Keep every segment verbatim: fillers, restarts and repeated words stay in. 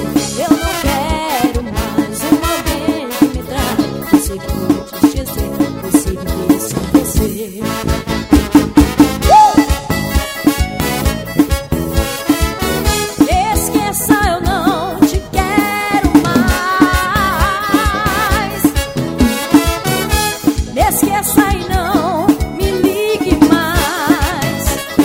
Eu não quero mais um alguém que me traia. Eu sei que vou te esquecer, você viver sem você. Esqueça e não me ligue mais.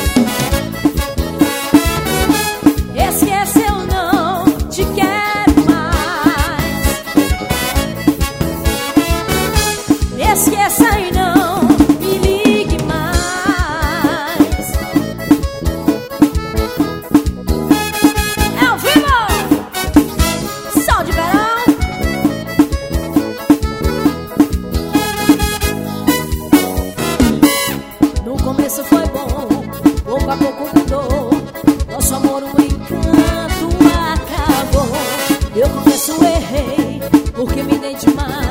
Esqueça, eu não te quero mais. Esqueça e não me ligue mais. É ao vivo! Sol de verão. No começo foi bom, pouco a pouco mudou. Nosso amor, um encanto acabou. Eu confesso, errei, porque me dei demais.